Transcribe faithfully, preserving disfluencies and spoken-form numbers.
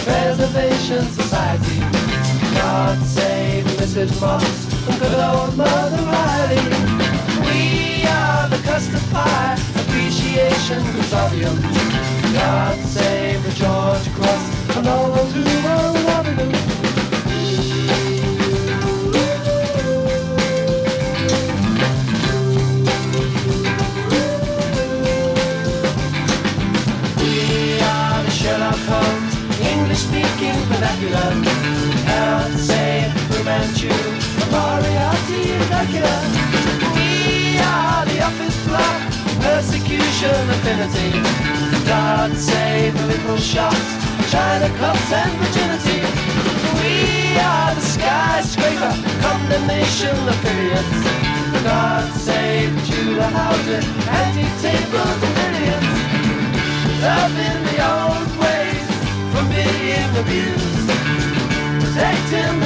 Preservation Society. God save Missus Moss and good old Mother Riley. We are the Custard Pie Appreciation Consortium. God save the George Cross and all those who were Waterloo. Sherlock Holmes, English-speaking vernacular. God save Fu Manchu, Moriarty and Dracula. We are the office block, persecution affinity. God save the little shops, China clubs and virginity. We are the skyscraper, condemnation affiliates. God save Tudor houses, antique tables and billiards. Love in the old ways from being abused. Protecting